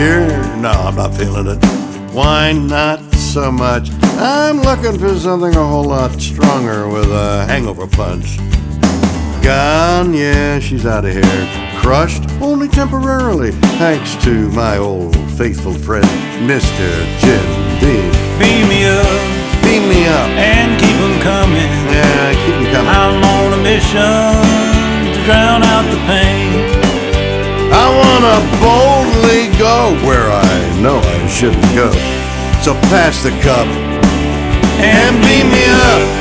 beer? No, I'm not feeling it. Wine, not so much. I'm looking for something a whole lot stronger with a hangover punch. Gone, yeah, she's out of here. Crushed, only temporarily, thanks to my old faithful friend, Mr. Jim Beam. Beam me up, Beam me up. and keep 'em coming. Yeah, keep me coming. I'm on a mission to drown out the pain. I wanna boldly go where I know I shouldn't go. So pass the cup and beam me up.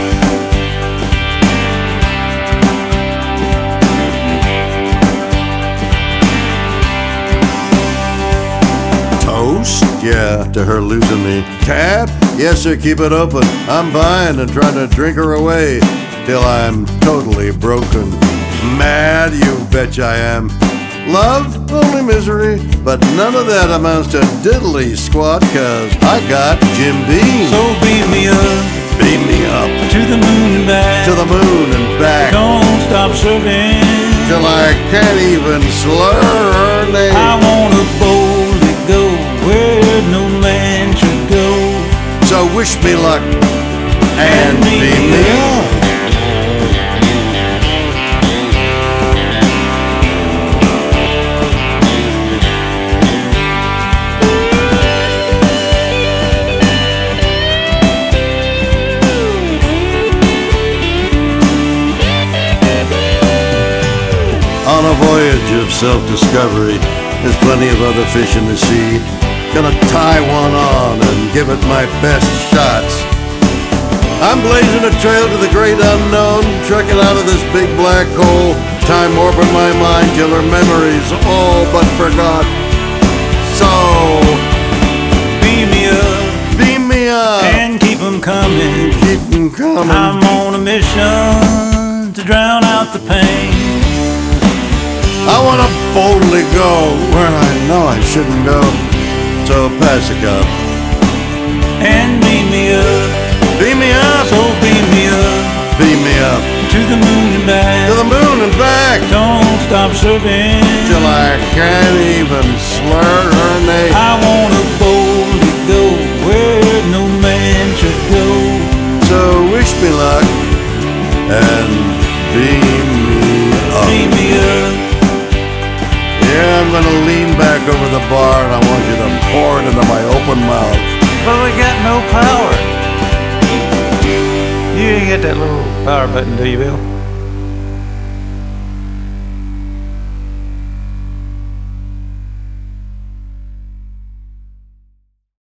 Toast? Yeah, to her losing the tab? Yes, sir, keep it open. I'm buying and trying to drink her away till I'm totally broken. Mad, you bet I am. Love? Only misery. But none of that amounts to diddly squat, cause I got Jim Beam. So beam me up, Beam me up to the moon and back. to the moon and back Don't stop serving till I can't even slur her name. I wanna boldly go where no man should go. So wish me luck and beam me up. On a voyage of self-discovery, there's plenty of other fish in the sea. Gonna tie one on and give it my best shots. I'm blazing a trail to the great unknown, trekking out of this big black hole. Time warping my mind till her memories all but forgot. So, Beam me up, beam me up, and keep 'em coming. keep 'em coming. I'm on a mission to drown out the pain. I wanna boldly go where I know I shouldn't go. So pass the cup, And beam me up, beam me up, so beam me up, beam me up to the moon and back. to the moon and back Don't stop serving till I can't even slur her name. I wanna boldly go where no man should go. So wish me luck and beam me up. Beam me up, Yeah, I'm gonna lean back over the bar and I want you to pour it into my open mouth. but we got no power. You ain't got that little power button, do you, Bill?